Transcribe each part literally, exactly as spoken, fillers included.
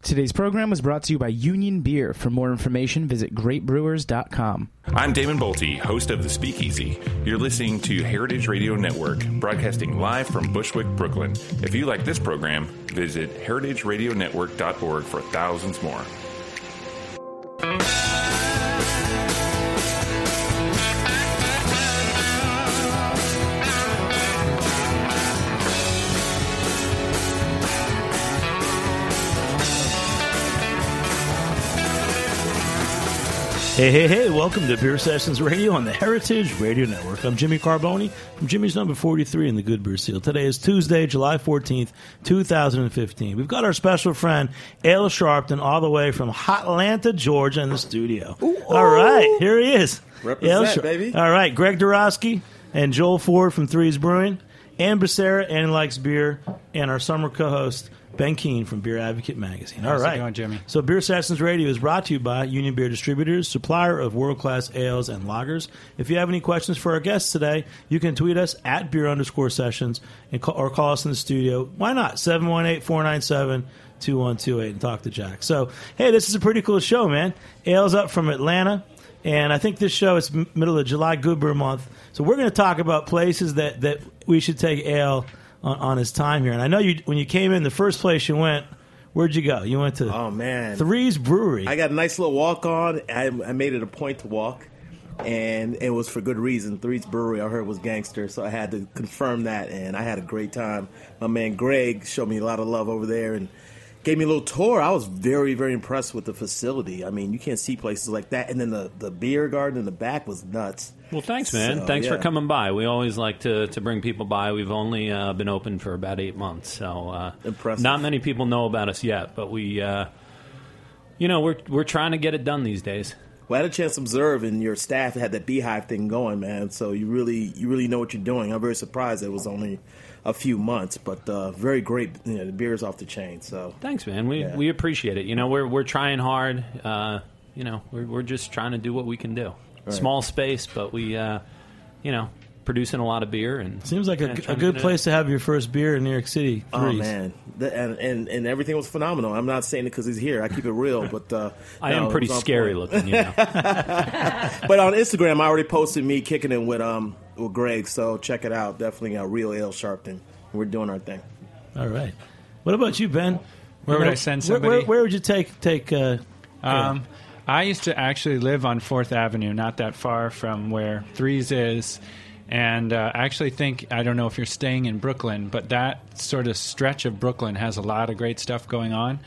Today's program was brought to you by Union Beer. For more information, visit great brewers dot com. I'm Damon Bolte, host of The Speakeasy. You're listening to Heritage Radio Network, broadcasting live from Bushwick, Brooklyn. If you like this program, visit heritage radio network dot org for thousands more. Hey, hey, hey, welcome to Beer Sessions Radio on the Heritage Radio Network. I'm Jimmy Carboni from Jimmy's Number forty-three in the Good Beer Seal. Today is Tuesday, July fourteenth, two thousand fifteen. We've got our special friend, Ale Sharpton, all the way from Hotlanta, Georgia, in the studio. Ooh, all right, here he is. Represent, Shar- baby. All right, Greg Dorosky and Joel Ford from Threes Brewing, Ann Becerra, Ann Likes Beer, and our summer co-host, Ben Keene from Beer Advocate Magazine. All How's right. it going, Jimmy? So Beer Sessions Radio is brought to you by Union Beer Distributors, supplier of world-class ales and lagers. If you have any questions for our guests today, you can tweet us at beer underscore sessions and call, or call us in the studio. Why not? seven one eight, four nine seven, two one two eight and talk to Jack. So, hey, this is a pretty cool show, man. Ale's up from Atlanta, and I think this show is m- middle of July, Good Beer Month. So we're going to talk about places that, that we should take Ale on, on his time here. And I know you when you came in, the first place you went, where'd you go? You went to oh man Threes Brewery. I got a nice little walk on. I, I made it a point to walk, and it was for good reason. Threes Brewery, I heard, was gangster, so I had to confirm that, and I had a great time. My man Greg showed me a lot of love over there and gave me a little tour. I was very, very impressed with the facility. I mean, you can't see places like that. And then the, the beer garden in the back was nuts. Well, thanks, man. So, thanks yeah. for coming by. We always like to, to bring people by. We've only uh, been open for about eight months, so uh, impressive. Not many people know about us yet, but we, uh, you know, we're we're trying to get it done these days. Well, I had a chance to observe, and your staff had that beehive thing going, man. So you really, you really know what you're doing. I'm very surprised it was only a few months, but uh, very great. You know, the beer's off the chain. So thanks, man. We yeah. we appreciate it. You know, we're we're trying hard. Uh, you know, we're we're just trying to do what we can do. Right. Small space, but we, uh, you know, producing a lot of beer. And seems like a, a good place to have your first beer in New York City. Oh Threes. man, the, and, and and everything was phenomenal. I'm not saying it because he's here. I keep it real, but uh, I no, am pretty scary point. looking, you know. But on Instagram, I already posted me kicking it with um with Greg, so check it out. Definitely a real Ale Sharpton. We're doing our thing. All right. What about you, Ben? Where you would know, I send where, somebody? where, where would you take take? Uh, um, I used to actually live on Fourth Avenue, not that far from where Threes is. And uh, I actually think, I don't know if you're staying in Brooklyn, but that sort of stretch of Brooklyn has a lot of great stuff going on.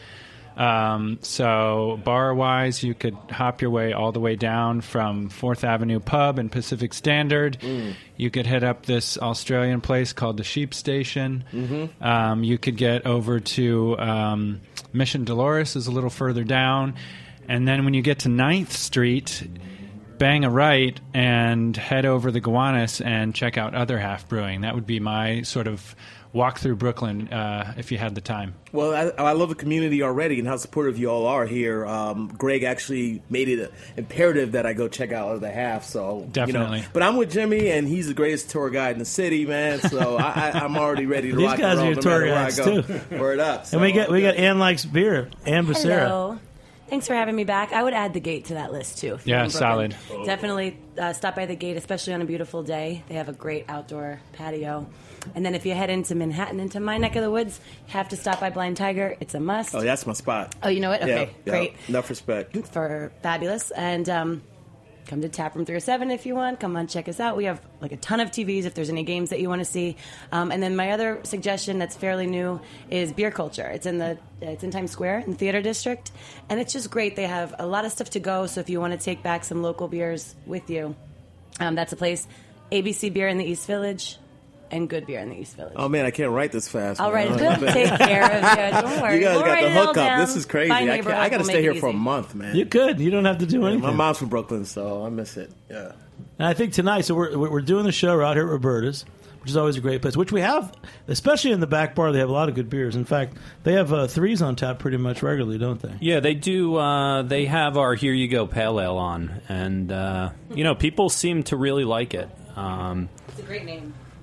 Um, so bar-wise, you could hop your way all the way down from Fourth Avenue Pub and Pacific Standard. Mm. You could hit up this Australian place called the Sheep Station. Mm-hmm. Um, you could get over to um, Mission Dolores is a little further down. And then when you get to ninth Street, bang a right and head over the Gowanus and check out Other Half Brewing. That would be my sort of walk through Brooklyn uh, if you had the time. Well, I, I love the community already and how supportive you all are here. Um, Greg actually made it a, imperative that I go check out Other Half. So definitely. You know, but I'm with Jimmy, and he's the greatest tour guide in the city, man. So I, I, I'm already ready to These rock guys and roll are your no tour matter guides where I too. go. Word up. So, and we got we got okay. Ann Likes Beer, Ann Becerra. Hello. Thanks for having me back. I would add the Gate to that list, too. Yeah, solid. Definitely uh, stop by the Gate, especially on a beautiful day. They have a great outdoor patio. And then if you head into Manhattan, into my neck of the woods, you have to stop by Blind Tiger. It's a must. Oh, that's my spot. Oh, you know it? Okay, yeah, great. Yeah. Enough respect. For fabulous. And um, come to Taproom three oh seven if you want. Come on, check us out. We have like a ton of T Vs if there's any games that you want to see. Um, and then my other suggestion that's fairly new is Beer Culture. It's in the it's in Times Square in the Theater District, and it's just great. They have a lot of stuff to go. So if you want to take back some local beers with you, um, that's a place. A B C Beer in the East Village. And Good Beer in the East Village. Oh, man, I can't write this fast. I'll man. write it. We'll take care of you. Don't worry. You guys we'll got the write it all hookup. down. This is crazy. By I, can't, neighborhood, I got to we'll stay make here it for a easy. month, man. You could. You don't have to do Yeah, anything. my mom's from Brooklyn, so I miss it. Yeah. And I think tonight, so we're we're doing the show out here at Roberta's, which is always a great place, which we have, especially in the back bar, they have a lot of good beers. In fact, they have uh, Threes on tap pretty much regularly, don't they? Yeah, they do. Uh, they have our Here You Go Pale Ale on, and, uh, you know, people seem to really like it. Um, It's a great name.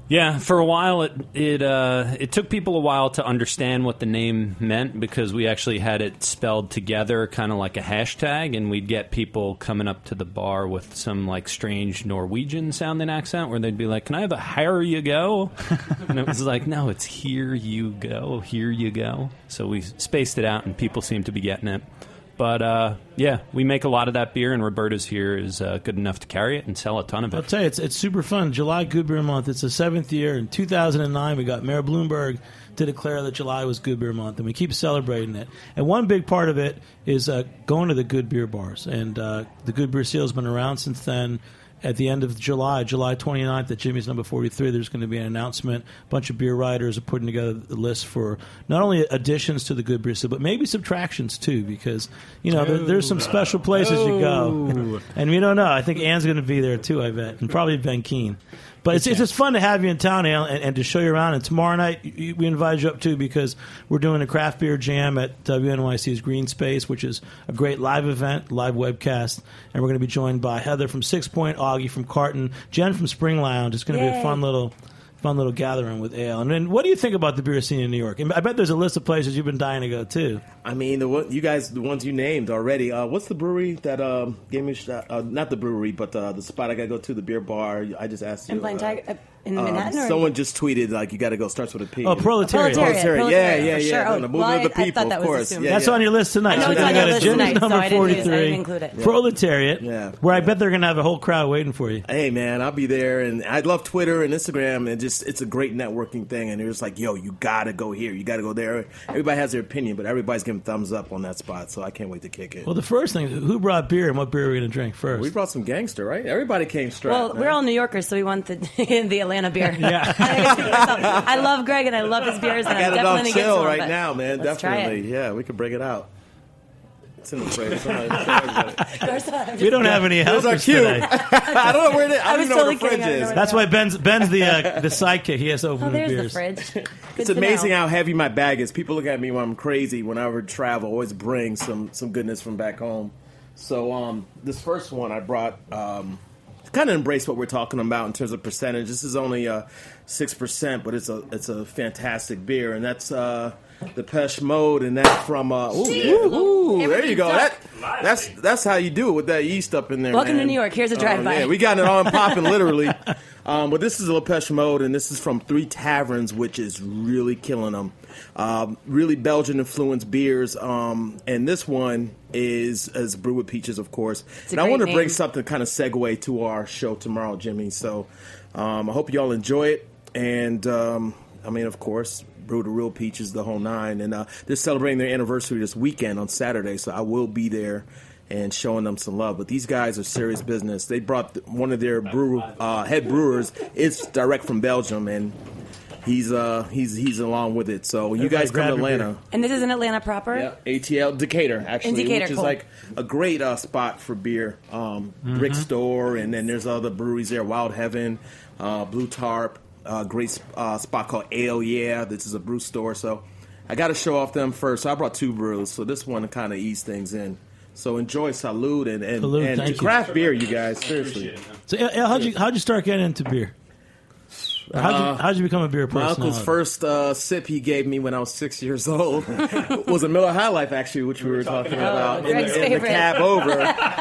Yeah, for a while it it uh, it took people a while to understand what the name meant because we actually had it spelled together, kind of like a hashtag, and we'd get people coming up to the bar with some like strange Norwegian sounding accent where they'd be like, "Can I have a here you go?" And it was like, "No, it's here you go, here you go." So we spaced it out, and people seemed to be getting it. But, uh, yeah, we make a lot of that beer, and Roberta's here is uh, good enough to carry it and sell a ton of it. I'll tell you, it's, it's super fun. July Good Beer Month. It's the seventh year. In two thousand nine, we got Mayor Bloomberg to declare that July was Good Beer Month, and we keep celebrating it. And one big part of it is uh, going to the good beer bars. And uh, the Good Beer Seal has been around since then. At the end of July, July twenty-ninth, at Jimmy's Number forty-three, there's going to be an announcement. A bunch of beer writers are putting together the list for not only additions to the Good Beer Seal, but maybe subtractions, too, because, you know, there, there's some special places you go. And we don't know. I think Ann's going to be there, too, I bet, and probably Ben Keene. But it's, it's just fun to have you in town, Al, and, and to show you around. And tomorrow night, we invited you up, too, because we're doing a craft beer jam at W N Y C's Green Space, which is a great live event, live webcast. And we're going to be joined by Heather from Six Point, Augie from Carton, Jen from Spring Lounge. It's going to be a fun little... fun little gathering with Ale. And then what do you think about the beer scene in New York? I bet there's a list of places you've been dying to go, too. I mean, the one, you guys, the ones you named already. Uh, what's the brewery that um, gave me a shot? Uh, not the brewery, but uh, the spot I got to go to, the beer bar. I just asked you. In Blind uh, Tiger? Uh, in um, Manhattan? Or someone just tweeted, like, you got to go, starts with a P. Oh, Proletariat. Proletariat. Proletariat. Yeah, yeah, for yeah. sure. No, Oh, the movement well, of the I- I people, thought that of was course. assumed. Yeah, That's yeah. on your list tonight. I know So it's then on you your got a list Jimmy's tonight, so Number I didn't use- I didn't forty-three, include it. Proletariat, Yeah. where I bet they're going to have a whole crowd waiting for you. Hey, man, I'll be there. And I love Twitter and Instagram. And just it's a great networking thing. And they're just like, yo, you got to go here. You got to go there. Everybody has their opinion, but everybody's giving thumbs up on that spot. So I can't wait to kick it. Well, the first thing, who brought beer and what beer are we going to drink first? We brought some gangster, right? Everybody came strapped. Well, man. we're all New Yorkers, so we want the the Atlanta beer. Yeah. I love Greg, and I love his beers, and I got I'm it on definitely chill against right one, but now, man. let's try Definitely. it. Yeah, we could break it out. It's in the fridge. Somebody- somebody- We don't have any Those are helpers cute. today. I don't know where it is. I I don't was even know where totally the fridge kidding. I don't know is. where That's why Ben's Ben's the uh, the sidekick. He has to open Oh, the there's beers. the fridge. Good It's to amazing know. how heavy my bag is. People look at me when I'm crazy. When I ever travel, I always bring some some goodness from back home. So um, this first one I brought um, kind of embrace what we're talking about in terms of percentage. This is only uh, six percent, but it's a it's a fantastic beer, and that's uh, the Depeche Mode, and that's from uh, ooh, yeah. ooh there you go. That, that's that's how you do it with that yeast up in there. Welcome man. to New York. Here's a drive-by. Um, yeah, we got it on popping literally. Um, but this is a Depeche Mode, and this is from Three Taverns, which is really killing them. Um, really Belgian-influenced beers, um, and this one is is brewed with peaches, of course. It's a And I great want to bring name. something kind of segue to our show tomorrow, Jimmy. So um, I hope you all enjoy it. And um, I mean, of course, brewed with real peaches, the whole nine. And uh, they're celebrating their anniversary this weekend on Saturday, so I will be there and showing them some love. But these guys are serious business. They brought the, one of their brewer, uh, head brewers. It's direct from Belgium, and he's uh, he's he's along with it. So when you Everybody guys come grab to your Atlanta. beer. And this is in Atlanta proper? Yeah, A T L Decatur actually, In Decatur, which is cool. like a great uh, spot for beer. Um, Mm-hmm. Brick Store, and then there's other breweries there. Wild Heaven, uh, Blue Tarp, uh, great uh, spot called Ale Yeah. This is a brew store, so I got to show off them first. So I brought two brews, so this one to kind of ease things in. So enjoy, salute, and and, Salute, and thank you. craft beer, you guys. Seriously, So, Al, Al, how'd you how'd you start getting into beer? Or How'd you, how'd you become a beer my person? uncle's first uh, sip he gave me when I was six years old was a Miller High Life, actually, which we were talking about in, Greg's the, in the favorite. cab over.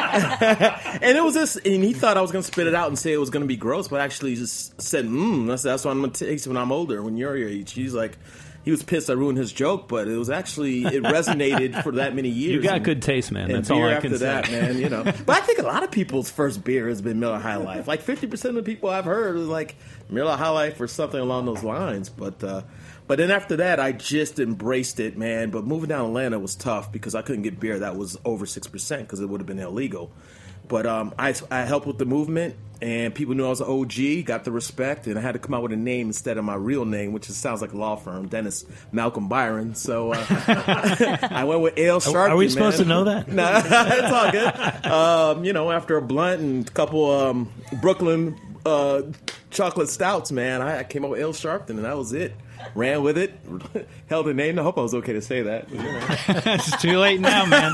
And it was this, and he thought I was going to spit it out and say it was going to be gross, but actually just said, mmm, that's, that's what I'm going to taste when I'm older, when you're your age. He's like, he was pissed I ruined his joke, but it was actually, it resonated for that many years. You got And- good taste, man. and That's beer all I after can say. that, man, you know. But I think a lot of people's first beer has been Miller High Life. Like fifty percent of the people I've heard is like Miller High Life or something along those lines. But uh, but then after that, I just embraced it, man. But moving down to Atlanta was tough because I couldn't get beer that was over six percent because it would have been illegal. But um, I, I helped with the movement, and people knew I was an O G, got the respect, and I had to come out with a name instead of my real name, which is, sounds like a law firm, Dennis Malcolm Byron. So uh, I went with Ale Sharpie. Are we supposed man. to know that? No, it's all good. Um, you know, after a blunt and a couple um, Brooklyn uh, chocolate stouts, man, I, I came up with Ale Sharpton, and that was it. ran with it, held a name. I hope I was okay to say that. You know. It's too late now, man.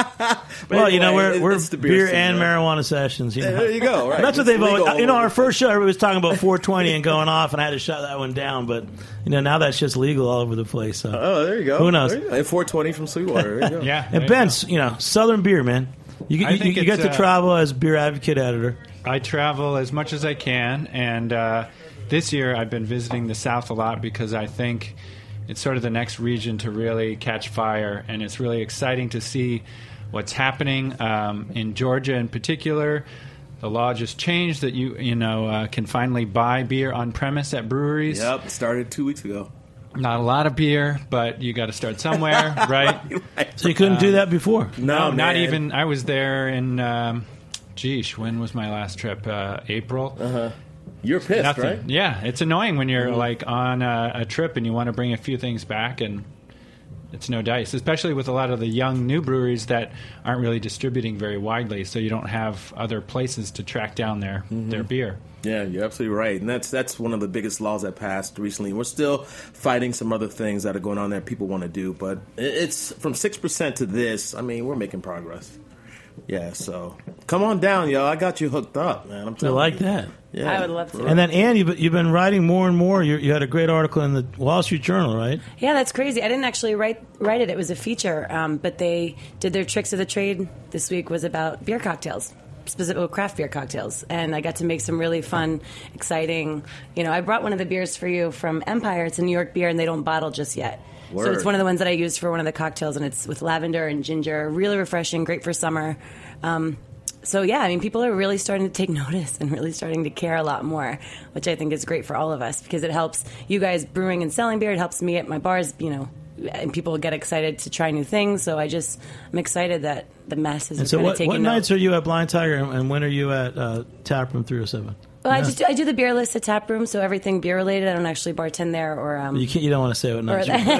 Well, you know, anyway, we're, it- we're it's the beer, beer and syndrome. marijuana sessions. You know? There you go. Right. And that's what It's they've legal always. You know, all our over. first show, everybody was talking about four twenty and going off, and I had to shut that one down. But you know, now that's just legal all over the place. So. Oh, there you go. Who knows? There you go. And four twenty from Sweetwater. There you go. Yeah. And there you Ben's, you know, Southern beer, man. You, I you, think you get it's, to uh, travel as beer advocate editor. I travel as much as I can, and uh, this year I've been visiting the South a lot because I think it's sort of the next region to really catch fire, and it's really exciting to see what's happening um, in Georgia in particular. The law just changed that you you know uh, can finally buy beer on premise at breweries. Yep. Started two weeks ago. Not a lot of beer, but you got to start somewhere, right? So you couldn't do that before. No, No, not man. even. I was there in. Um, geesh, when was my last trip? Uh, April. Uh-huh. You're pissed, Nothing. right? Yeah, it's annoying when you're Mhm. like on a, a trip and you want to bring a few things back, and it's no dice. Especially with a lot of the young new breweries that aren't really distributing very widely, so you don't have other places to track down their their beer. Yeah, you're absolutely right, and that's that's one of the biggest laws that passed recently. We're still fighting some other things that are going on there people want to do, but it- it's from six percent to this. I mean, we're making progress. Yeah, so come on down, yo. I got you hooked up, man. I'm I telling like you. that. Yeah. I would love to. And then, Ann, you've, you've been writing more and more. You, you had a great article in the Wall Street Journal, right? Yeah, that's crazy. I didn't actually write write it. It was a feature, um, but they did their tricks of the trade this week was about beer cocktails, specifically craft beer cocktails, and I got to make some really fun, exciting. You know, I brought one of the beers for you from Empire. It's a New York beer, and they don't bottle just yet. So Word. it's one of the ones that I used for one of the cocktails, and it's with lavender and ginger. Really refreshing, great for summer. Um, so yeah, I mean, people are really starting to take notice and really starting to care a lot more, which I think is great for all of us because it helps you guys brewing and selling beer. It helps me at my bars, you know, and people get excited to try new things. So I just, I'm excited that the masses And are so, kind of what, taking what note. nights are you at Blind Tiger, and, and when are you at uh, Taproom three oh seven? Well, I Yeah. just do, I do the beer list at Tap Room, so everything beer related. I don't actually bartend there or. Um, You can't. You don't want to say what or nights. I'm you-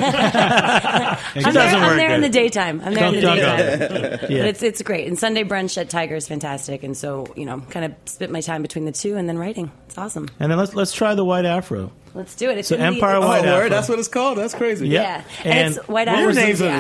there, doesn't I'm work there in good. the daytime. I'm there in the Don't- don't daytime. go. Yeah. But it's it's great. And Sunday brunch at Tiger is fantastic. And so, you know, kind of split my time between the two and then writing. It's awesome. And then let's let's try the White Afro. Let's do it. It's So in the- Empire it's- Oh, White Afro. word. That's what it's called. That's crazy. Yep. Yeah. And And, it's White what Afro was the Names of the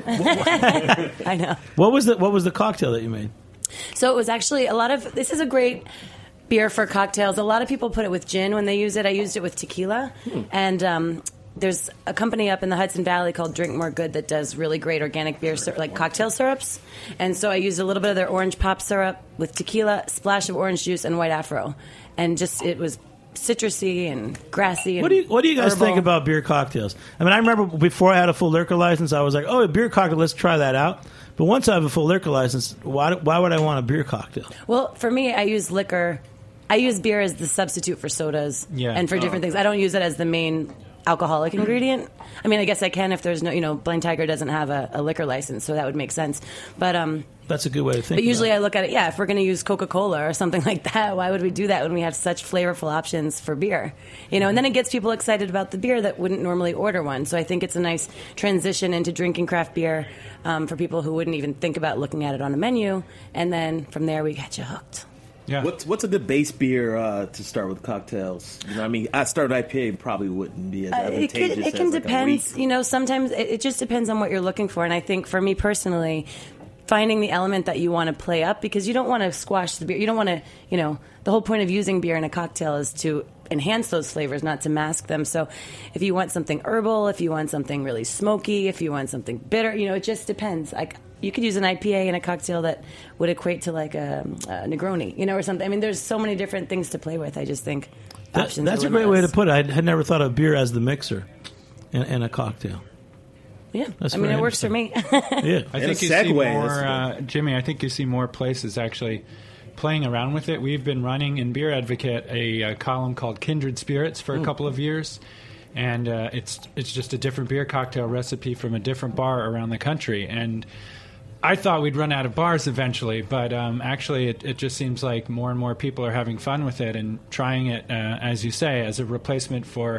Zodiac. shit. I know. What was the what was the cocktail that you made? So it was actually a lot of. This is a great beer for cocktails. A lot of people put it with gin when they use it. I used it with tequila, and um, there's a company up in the Hudson Valley called Drink More Good that does really great organic beer, syrup, like cocktail syrups. And so I used a little bit of their orange pop syrup with tequila, splash of orange juice, and White Afro, and just it was citrusy and grassy. And What do you What do you guys herbal. think about beer cocktails? I mean, I remember before I had a full liquor license, I was like, "Oh, a beer cocktail, let's try that out." But once I have a full liquor license, why why would I want a beer cocktail? Well, for me, I use liquor. I use beer as the substitute for sodas Yeah. and for different things. I don't use it as the main alcoholic ingredient. I mean, I guess I can if there's no, you know, Blind Tiger doesn't have a, a liquor license, so that would make sense. But um, That's a good way to think. but usually about I look at it, yeah, if we're going to use Coca-Cola or something like that, why would we do that when we have such flavorful options for beer? You know, and then it gets people excited about the beer that wouldn't normally order one. So I think it's a nice transition into drinking craft beer um, for people who wouldn't even think about looking at it on a menu. And then from there, we get you hooked. Yeah. What's what's a good base beer uh, to start with cocktails? You know, I mean, I started I P A probably wouldn't be as Uh, it advantageous. can, it as can like a depend. wheat. You know, sometimes it, it just depends on what you're looking for. And I think for me personally, finding the element that you want to play up because you don't want to squash the beer. You don't want to, you know, the whole point of using beer in a cocktail is to enhance those flavors, not to mask them. So if you want something herbal, if you want something really smoky, if you want something bitter, you know, it just depends. Like you could use an I P A in a cocktail that would equate to like a, a Negroni, you know, or something. I mean, there's so many different things to play with. I just think That- options that's are a great way to limitless. put it. I had never thought of beer as the mixer in, in a cocktail. Yeah, That's I mean, very it works for me. Yeah. I And think a you see segue, more, that's uh, Jimmy. I think you see more places actually playing around with it. We've been running in Beer Advocate a, uh column called Kindred Spirits for a couple of years, and uh, it's it's just a different beer cocktail recipe from a different bar around the country. And I thought we'd run out of bars eventually, but um, actually, it, it just seems like more and more people are having fun with it and trying it, uh, as you say, as a replacement for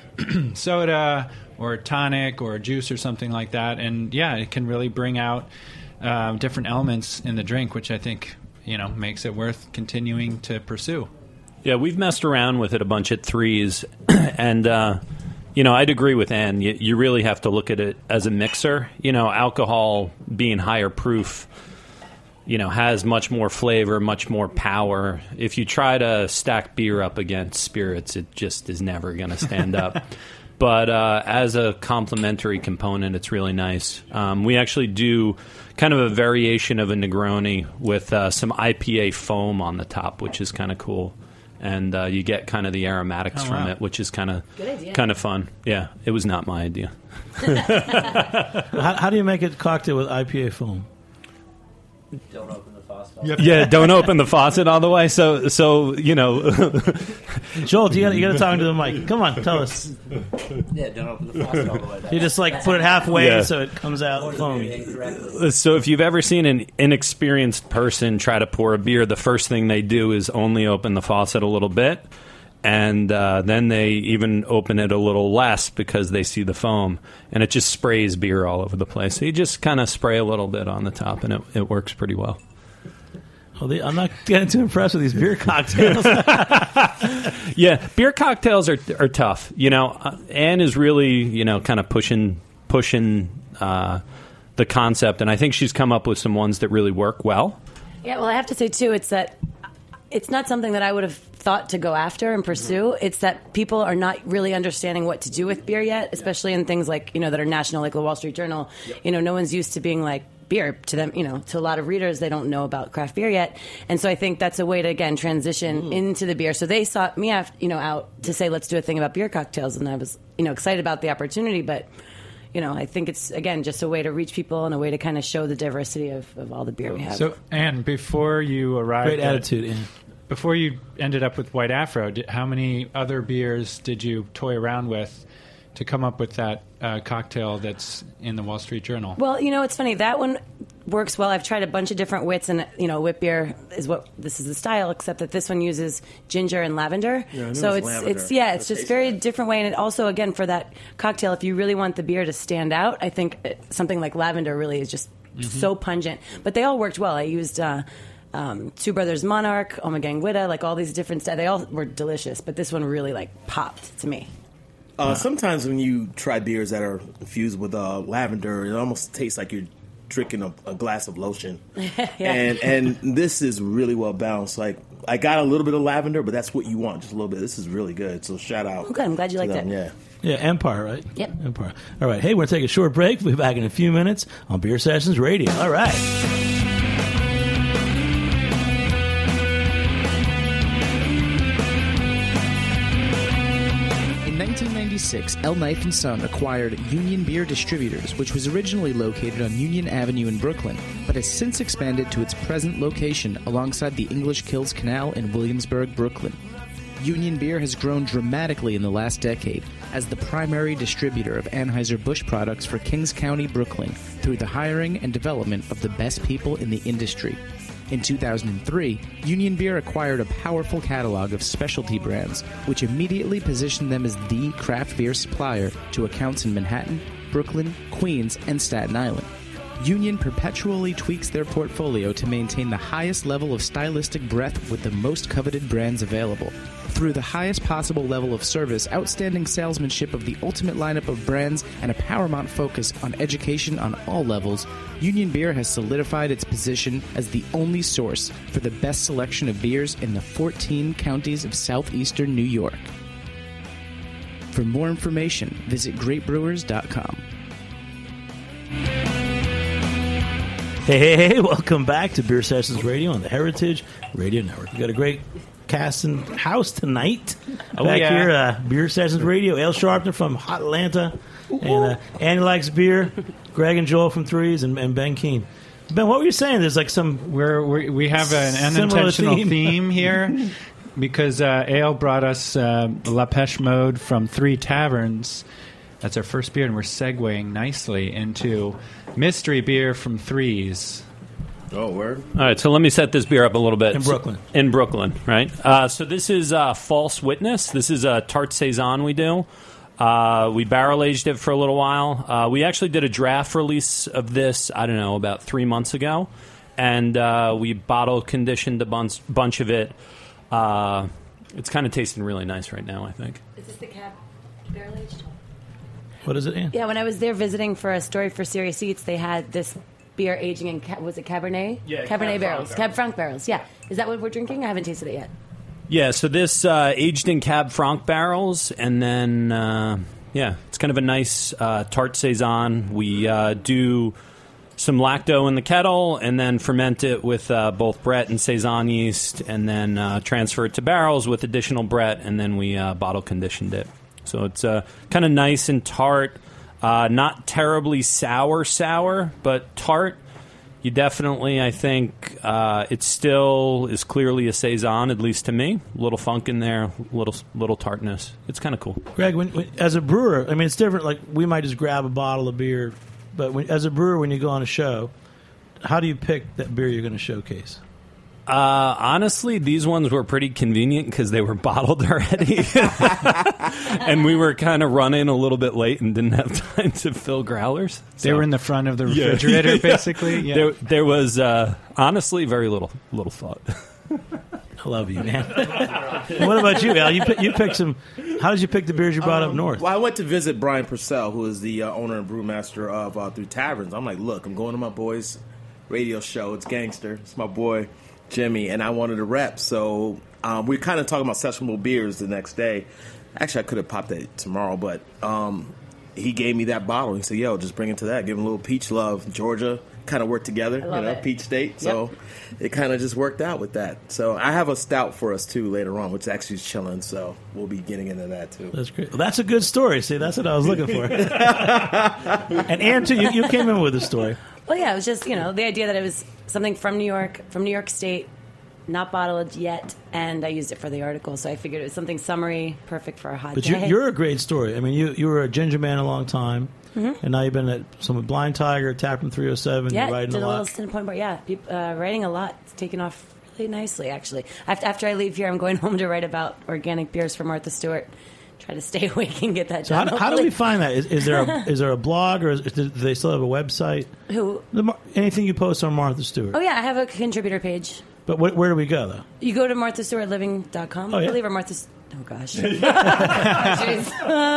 soda or tonic or juice or something like that. And yeah, it can really bring out um, different elements in the drink, which I think, you know, makes it worth continuing to pursue. Yeah, we've messed around with it a bunch at Threes, and uh, you know, I'd agree with Ann. You, you really have to look at it as a mixer. You know, alcohol being higher proof, you know, has much more flavor, much more power. If you try to stack beer up against spirits, it just is never going to stand up. But uh, as a complementary component, it's really nice. Um, we actually do kind of a variation of a Negroni with uh, some I P A foam on the top, which is kind of cool. And uh, you get kind of the aromatics Oh, from wow. it, which is kind of Good idea. kind of fun. Yeah, it was not my idea. How, how do you make a cocktail with I P A foam? Don't open the faucet. Yeah, don't open the faucet all the way. So, so you know, Joel, you got you got to talk to the mic. Come on, tell us. Yeah, don't open the faucet all the way. That's, You just like put it halfway Yeah. so it comes out ordered foamy. it incorrectly. so if you've ever seen an inexperienced person try to pour a beer, the first thing they do is only open the faucet a little bit, and uh, then they even open it a little less because they see the foam, and it just sprays beer all over the place. So you just kind of spray a little bit on the top, and it, it works pretty well. Well, they, I'm not getting too impressed with these beer cocktails. Yeah, beer cocktails are are tough. You know, uh, Anne is really, you know, kind of pushing pushing uh, the concept, and I think she's come up with some ones that really work well. Yeah, well, I have to say, too, it's that it's not something that I would have thought to go after and pursue. It's that people are not really understanding what to do with beer yet, especially in things like, you know, that are national, like the Wall Street Journal. You know, no one's used to being like, beer to them, you know, to a lot of readers, they don't know about craft beer yet. And so I think that's a way to, again, transition into the beer. So they sought me out, you know, out to say, let's do a thing about beer cocktails. And I was, you know, excited about the opportunity. But, you know, I think it's, again, just a way to reach people and a way to kind of show the diversity of, of all the beer we have. So, Anne, before you arrived, Great at- attitude, Ann. before you ended up with White Afro, did, how many other beers did you toy around with to come up with that uh, cocktail that's in the Wall Street Journal? Well, you know, it's funny. That one works well. I've tried a bunch of different wits, and, you know, wit beer is what this is the style, except that this one uses ginger and lavender. Yeah, I knew so it was it's lavender. it's yeah, it's That just tastes very different way. And it also, again, for that cocktail, if you really want the beer to stand out, I think it, something like lavender really is just so pungent. But they all worked well. I used uh, um, Two Brothers Monarch, Omegang Witta, like all these different styles. They all were delicious, but this one really like popped to me. Uh, sometimes when you try beers that are infused with uh, lavender, it almost tastes like you're drinking a, a glass of lotion. And and this is really well balanced. Like I got a little bit of lavender, but that's what you want, just a little bit. This is really good. So shout out. Okay, I'm glad you to liked them. it. Yeah. Yeah, Empire, right? Yep. Empire. All right. Hey, we're going to take a short break. We'll be back in a few minutes on Beer Sessions Radio. All right. In nineteen ninety-six, El Knife and Son acquired Union Beer Distributors, which was originally located on Union Avenue in Brooklyn, but has since expanded to its present location alongside the English Kills Canal in Williamsburg, Brooklyn. Union Beer has grown dramatically in the last decade as the primary distributor of Anheuser-Busch products for Kings County, Brooklyn, through the hiring and development of the best people in the industry. In two thousand three, Union Beer acquired a powerful catalog of specialty brands, which immediately positioned them as the craft beer supplier to accounts in Manhattan, Brooklyn, Queens, and Staten Island. Union perpetually tweaks their portfolio to maintain the highest level of stylistic breadth with the most coveted brands available. Through the highest possible level of service, outstanding salesmanship of the ultimate lineup of brands, and a paramount focus on education on all levels, Union Beer has solidified its position as the only source for the best selection of beers in the fourteen counties of southeastern New York. For more information, visit great brewers dot com. Hey, hey, hey, welcome back to Beer Sessions Radio on the Heritage Radio Network. We got a great cast in house tonight. Oh, back yeah. here, uh, Beer Sessions Radio. Al Sharpton from Hot Atlanta. And uh, Annie Likes Beer. Greg and Joel from Threes. And, and Ben Keene. Ben, what were you saying? There's like some... We're, we're, we have an Similar unintentional theme. theme, here because uh, Ale brought us uh, La Pêche Mode from Three Taverns. That's our first beer, and we're segueing nicely into mystery beer from Threes. Oh, word. All right, so let me set this beer up a little bit. In Brooklyn. In Brooklyn, right? Uh, so this is uh, False Witness. This is a tart saison we do. Uh, we barrel aged it for a little while. Uh, we actually did a draft release of this, I don't know, about three months ago. And uh, we bottle conditioned a bunch, bunch of it. Uh, it's kind of tasting really nice right now, I think. Is this the cab barrel aged? What is it, Ann? Yeah, when I was there visiting for a story for Serious Eats, they had this beer aging in, ca- was it Cabernet? Yeah, Cabernet Cab Franc barrels. barrels. Cab Franc barrels, yeah. Is that what we're drinking? I haven't tasted it yet. Yeah, so this uh, aged in Cab Franc barrels, and then, uh, yeah, it's kind of a nice uh, tart saison. We uh, do some lacto in the kettle, and then ferment it with uh, both Brett and saison yeast, and then uh, transfer it to barrels with additional Brett, and then we uh, bottle conditioned it. So it's uh, kind of nice and tart, uh, not terribly sour sour, but tart. You definitely, I think, uh, it still is clearly a saison, at least to me. A little funk in there, little little tartness. It's kind of cool. Greg, when, when, as a brewer, I mean, it's different. Like, we might just grab a bottle of beer, but when, as a brewer, when you go on a show, how do you pick that beer you're going to showcase? Uh, honestly, these ones were pretty convenient because they were bottled already. And we were kind of running a little bit late and didn't have time to fill growlers. They So- were in the front of the Yeah. refrigerator, Yeah. basically. Yeah. There, there was, uh, honestly, very little little thought. I love you, man. What about you, Al? You pick, you picked some. How did you pick the beers you brought up north? Well, I went to visit Brian Purcell, who is the uh, owner and brewmaster of uh, Through Taverns. I'm like, look, I'm going to my boy's radio show. It's Gangster. It's my boy Jimmy, and I wanted to rep. So um, we kind of talking about sessionable beers the next day. Actually, I could have popped that tomorrow, but um, he gave me that bottle. He said, yo, just bring it to that. Give him a little peach love. Georgia kind of worked together, you love know, it. Peach State. So it kind of just worked out with that. So I have a stout for us, too, later on, which actually is chilling. So we'll be getting into that, too. That's great. Well, that's a good story. See, that's what I was looking for. And Ann, too, you, you came in with a story. Well, yeah, it was just, you know, the idea that it was something from New York, from New York State, not bottled yet, and I used it for the article, so I figured it was something summery, perfect for a hot But you, day. you're a great story. I mean, you you were a ginger man a long time, and now you've been at some with Blind Tiger, Taproom three oh seven. yeah, You're writing did a a little lot. stint point, but yeah, peop- uh, writing a lot. It's taken off really nicely, actually. After, after I leave here, I'm going home to write about organic beers for Martha Stewart. Try to stay awake and get that So how, done. do- how do we hopefully. find that? Is, is there a, is there a blog, or is, do they still have a website? Who? The, Mar- anything you post on Martha Stewart. Oh, yeah, I have a contributor page. But wh- where do we go, though? You go to martha stewart living dot com, Oh, I yeah? believe, or Martha... Oh, gosh. Jeez.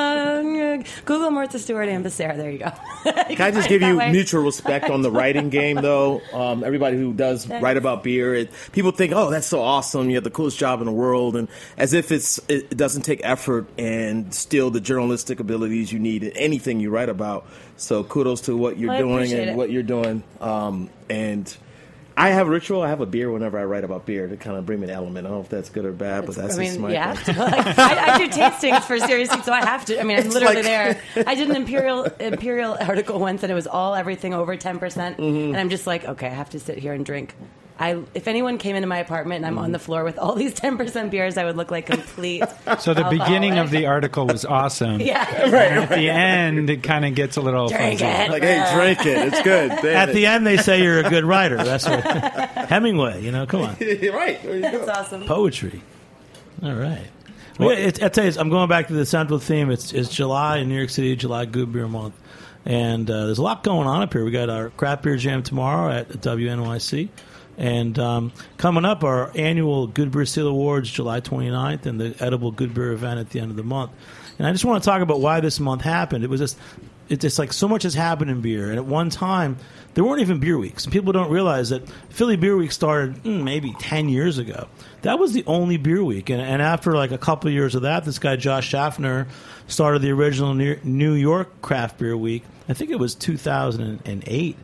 Uh, Google Martha Stewart and Becerra. There you go. You Can I just find give it you that way. mutual respect on the writing game, though? Um, everybody who does Thanks. write about beer, it, people think, "Oh, that's so awesome! You have the coolest job in the world," and as if it's it doesn't take effort and still the journalistic abilities you need in anything you write about. So kudos to what you're Well, I doing appreciate and it. what you're doing. Um, and I have a ritual. I have a beer whenever I write about beer to kind of bring me an element. I don't know if that's good or bad, but that's I just mean, my you have to. Like, I, I do tastings for Serious Eats, so I have to. I mean, I'm It's literally like- there. I did an Imperial Imperial article once, and it was all everything over ten percent. Mm-hmm. And I'm just like, okay, I have to sit here and drink. I, if anyone came into my apartment and I'm Mm-hmm. on the floor with all these ten percent beers, I would look like complete. So the beginning of the alcoholic. article was awesome. Yeah. And at the end, it kind of gets a little Drink fuzzy. it. like, hey, drink it. It's good. Damn At it. the end, they say you're a good writer. That's what Hemingway. You know, come on, right. There you go. That's awesome. poetry. All right. Well, it, I tell you, I'm going back to the central theme. It's, it's July in New York City, July Good Beer Month, and uh, there's a lot going on up here. We got our craft beer jam tomorrow at W N Y C. And um, coming up, our annual Good Beer Seal Awards, July twenty-ninth, and the Edible Good Beer event at the end of the month. And I just want to talk about why this month happened. It was just, it's just like so much has happened in beer. And at one time, there weren't even beer weeks. And people don't realize that Philly Beer Week started mm, maybe ten years ago. That was the only beer week. And, and after like a couple of years of that, this guy, Josh Schaffner, started the original New York Craft Beer Week. I think it was two thousand eight.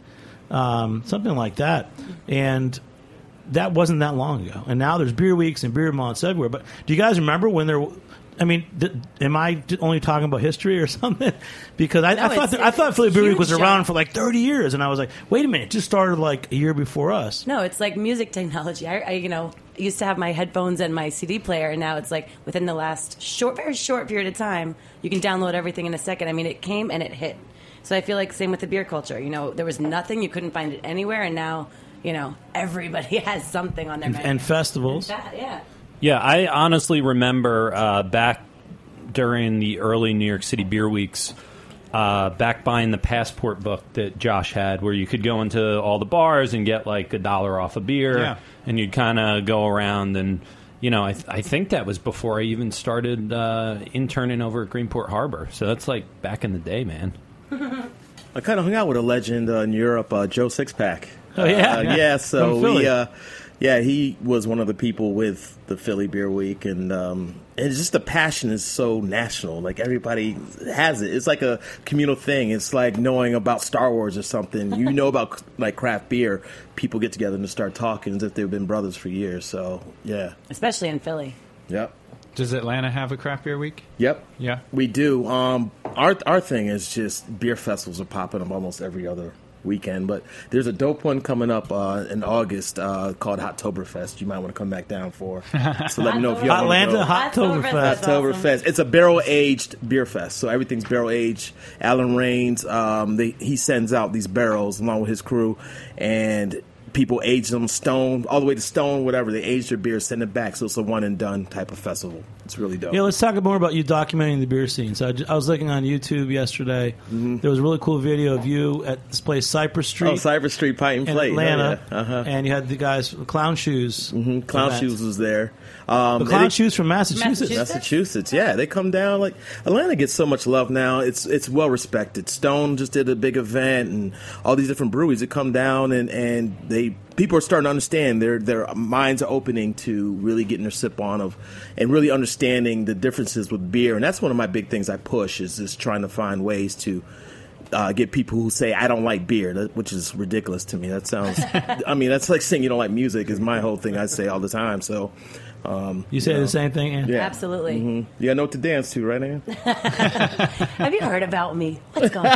Um, something like that. And that wasn't that long ago. And now there's beer weeks and beer months everywhere. But do you guys remember when there? I mean, th- am I only talking about history or something? Because I, No, I thought it's- that, I thought it's Philly Beer Week was huge, around John. for like thirty years, and I was like, wait a minute, it just started like a year before us. No, it's like music technology. I, I, you know, used to have my headphones and my C D player, and now it's like within the last short, very short period of time, you can download everything in a second. I mean, it came and it hit. So I feel like same with the beer culture. You know, there was nothing, you couldn't find it anywhere, and now, you know, everybody has something on their And, menu. and festivals. That, yeah. Yeah, I honestly remember uh, back during the early New York City Beer Weeks, uh, back buying the Passport book that Josh had, where you could go into all the bars and get like a dollar off a beer, Yeah. and you'd kind of go around and you know, I, th- I think that was before I even started uh, interning over at Greenport Harbor. So that's like back in the day, man. I kind of hung out with a legend uh, in Europe, uh, Joe Sixpack. Oh, yeah? Uh, yeah, so From Philly. we, uh, yeah, he was one of the people with the Philly Beer Week, and um, and just the passion is so national. Like, everybody has it. It's like a communal thing. It's like knowing about Star Wars or something. You know about, like, craft beer. People get together and just start talking as if they've been brothers for years. So, yeah. Especially in Philly. Yep. Does Atlanta have a craft beer week? Yep. Yeah. We do. Um, our our thing is just beer festivals are popping up almost every other weekend, but there's a dope one coming up uh, in August uh, called Hottoberfest. You might want to come back down for. So let me know if you want to Atlanta go. Hottoberfest. Hottoberfest. It's a barrel aged beer fest, so everything's barrel aged. Alan Rains, um, they, he sends out these barrels along with his crew, and people age them stone all the way to stone, whatever. They age their beer, send it back, so it's a one and done type of festival. It's really dope. Yeah, let's talk more about you documenting the beer scene. So I, j- I was looking on YouTube yesterday. Mm-hmm. There was a really cool video of you at this place, Cypress Street. Oh, Cypress Street Pint and in Plate. Atlanta, Oh, yeah. Uh-huh. and you had the guys from Clown Shoes. Mm-hmm. Clown event. Shoes was there. Um, The Clown and it- Shoes from Massachusetts. Massachusetts? Massachusetts, yeah, they come down. Like, Atlanta gets so much love now. It's it's well respected. Stone just did a big event, and all these different breweries that come down, and, and they people are starting to understand. Their their minds are opening to really getting their sip on of, and really understanding the differences with beer. And that's one of my big things I push is just trying to find ways to. Uh, get people who say I don't like beer, that, which is ridiculous to me. That sounds, I mean, that's like saying you don't like music is my whole thing I say all the time. So, um, You say know. the same thing, Ann? Yeah. Absolutely. Mm-hmm. You gotta know what to dance to, right, Ann? Have you heard about me? Let's go.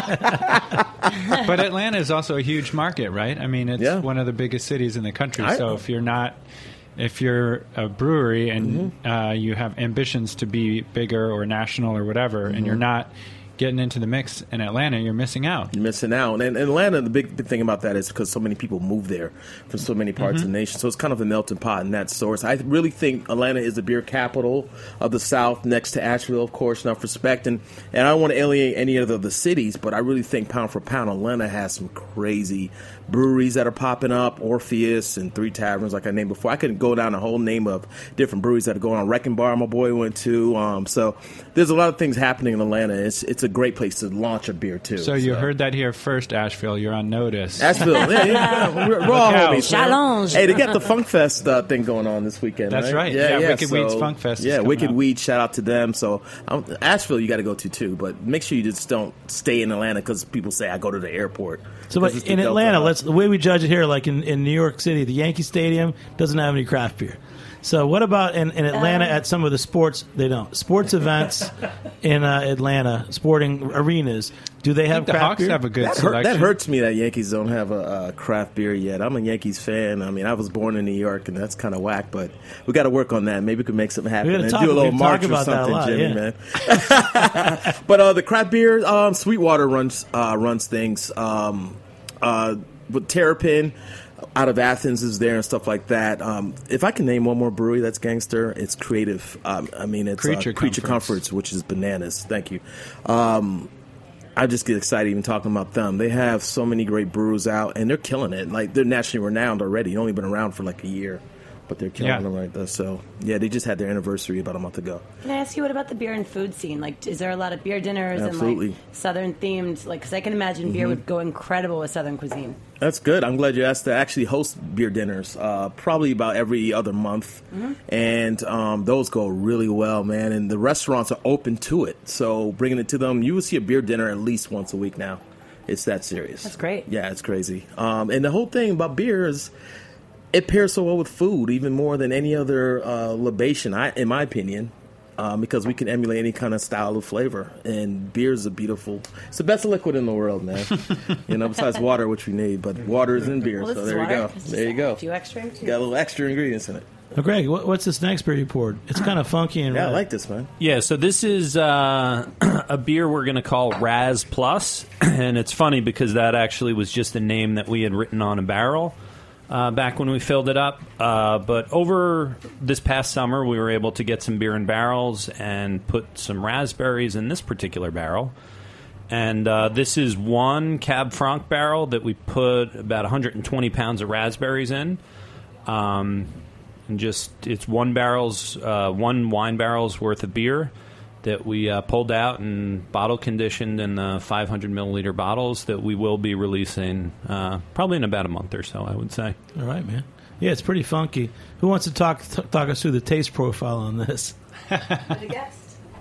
But Atlanta is also a huge market, right? I mean, it's Yeah. one of the biggest cities in the country. I- So if you're not, if you're a brewery and Mm-hmm. uh, you have ambitions to be bigger or national or whatever, and you're not getting into the mix in Atlanta, you're missing out. You're missing out. And, and Atlanta, the big, big thing about that is because so many people move there from so many parts of the nation. So it's kind of a melting pot in that source. I really think Atlanta is the beer capital of the South, next to Asheville, of course, enough respect. And, and I don't want to alienate any of the, the cities, but I really think pound for pound, Atlanta has some crazy breweries that are popping up, Orpheus and Three Taverns, like I named before. I could go down a whole name of different breweries that are going on. Wrecking Bar, my boy went to. Um, so there's a lot of things happening in Atlanta. It's it's a great place to launch a beer, too. So you heard that here first, Asheville. You're on notice. Asheville, yeah, yeah, we're, we're all out. homies. man. Challenge. Hey, they got the Funk Fest uh, thing going on this weekend. That's right. Yeah, Wicked Weed's Funk Fest is Yeah, coming Wicked up. Weed. Shout out to them. So um, Asheville, you got to go to too, but make sure you just don't stay in Atlanta because people say I go to the airport. So, 'Cause but it's the in Delta Atlanta, hub. let's the way we judge it here, like in, in New York City, the Yankee Stadium doesn't have any craft beer. So, what about in, in Atlanta at some of the sports? They don't sports events in uh, Atlanta, sporting arenas. Do they I have think the craft Hawks beer? have a good That, hurt, selection. that hurts me that Yankees don't have a, a craft beer yet. I'm a Yankees fan. I mean, I was born in New York, and that's kind of whack. But we got to work on that. Maybe we could make something happen We gotta and talk- do a little we've march talked or about that a something, lot, Jimmy, yeah. man. But uh, the craft beer, um, Sweetwater runs uh, runs things. Um, uh, with Terrapin out of Athens is there and stuff like that. Um, if I can name one more brewery that's gangster, it's Creative. Um, I mean, it's Creature uh, Creature Comforts. Comforts, which is bananas. Thank you. Um, I just get excited even talking about them. They have so many great brews out, and they're killing it. Like, they're nationally renowned already. They've only been around for like a year, but they're killing Yeah. them right there. So, yeah, they just had their anniversary about a month ago. Can I ask you, what about the beer and food scene? Like, is there a lot of beer dinners Absolutely. and like Southern themed? Like, because I can imagine beer would go incredible with Southern cuisine. That's good. I'm glad you asked to actually host beer dinners, uh, probably about every other month. And um, those go really well, man. And the restaurants are open to it. So bringing it to them, you will see a beer dinner at least once a week now. It's that serious. That's great. Yeah, it's crazy. Um, and the whole thing about beer is it pairs so well with food, even more than any other uh, libation, I, in my opinion. Um, because we can emulate any kind of style of flavor, and beer is a beautiful. It's the best liquid in the world, man. You know, besides water, which we need, but water is in beer. Well, this so is there water. you go. It's just There you go. A few extra ingredients. Got a little extra ingredients in it. Oh, Greg, what, what's this next beer you poured? It's kind of funky and Yeah, I red. like this, man. Yeah, so this is uh, a beer we're going to call Raz Plus, and it's funny because that actually was just a name that we had written on a barrel uh, back when we filled it up. Uh, but over this past summer, we were able to get some beer in barrels and put some raspberries in this particular barrel. And uh, this is one Cab Franc barrel that we put about one hundred twenty pounds of raspberries in. Um, and just it's one barrel's uh, one wine barrel's worth of beer that we uh, pulled out and bottle conditioned in the five hundred milliliter bottles that we will be releasing uh, probably in about a month or so, I would say. All right, man. Yeah, it's pretty funky. Who wants to talk t- talk us through the taste profile on this? The guest.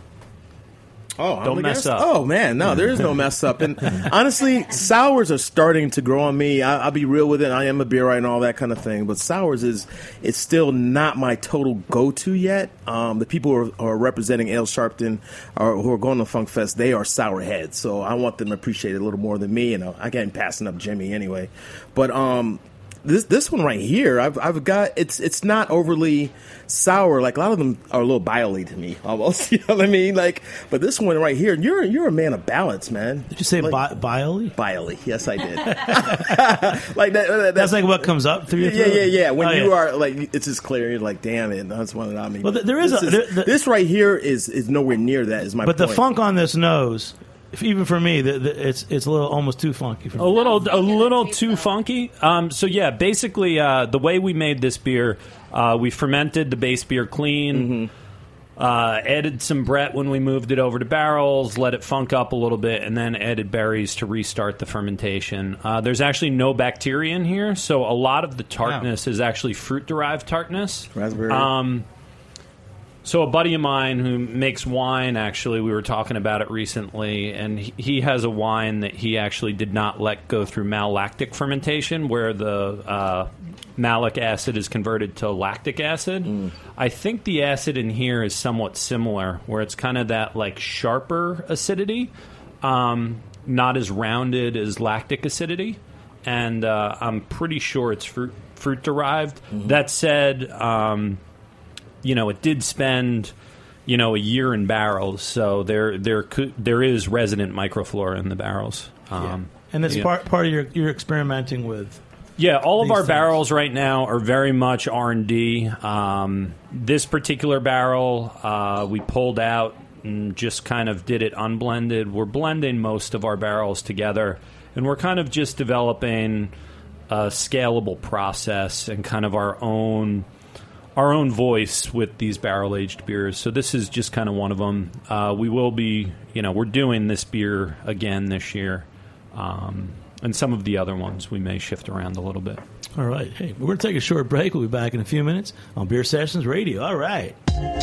Oh, I'm Don't the mess guest? up. Oh man, no, there is no mess up. And honestly, sours are starting to grow on me. I, I'll be real with it. I am a beer right and all that kind of thing, but sours is it's still not my total go-to yet. Um, the people who are, who are representing Ale Sharpton or who are going to Funk Fest, they are sour heads. So I want them to appreciate it a little more than me. And I can't passing up Jimmy anyway. But um, this this one right here, I've I've got it's it's not overly sour. Like a lot of them are a little bile-y to me, almost. You know what I mean? Like, but this one right here, you're you're a man of balance, man. Did you say like, bi- bile-y? Bile-y, yes, I did. Like that. that That's like what comes up through your yeah, throat? yeah, yeah. When Oh, you yeah. are like, it's just clear. You're like, damn it, that's one that I mean. Well, there is this a- is- there- the- this right here is is nowhere near that. Is my But the point. funk on this nose, if, even for me, the, the, it's it's a little almost too funky for me. A little, a little too funky. Um, so yeah, basically, uh, the way we made this beer, uh, we fermented the base beer clean, uh, added some Brett when we moved it over to barrels, let it funk up a little bit, and then added berries to restart the fermentation. Uh, there's actually no bacteria in here, so a lot of the tartness is actually fruit-derived tartness. Raspberry. Um, So a buddy of mine who makes wine, actually, we were talking about it recently, and he, he has a wine that he actually did not let go through malolactic fermentation, where the uh, malic acid is converted to lactic acid. I think the acid in here is somewhat similar, where it's kind of that like sharper acidity, um, not as rounded as lactic acidity, and uh, I'm pretty sure it's fruit fruit derived. That said. Um, You know, it did spend, you know, a year in barrels, so there there could, there is resident microflora in the barrels. Um, And that's yeah. part part of your you're experimenting with. Yeah, all of these our things. barrels right now are very much R and D. Um, this particular barrel uh, we pulled out and just kind of did it unblended. We're blending most of our barrels together, and we're kind of just developing a scalable process and kind of our own our own voice with these barrel-aged beers. So this is just kind of one of them. Uh, we will be, you know, we're doing this beer again this year. Um, and some of the other ones we may shift around a little bit. All right. Hey, we're going to take a short break. We'll be back in a few minutes on Beer Sessions Radio. All right.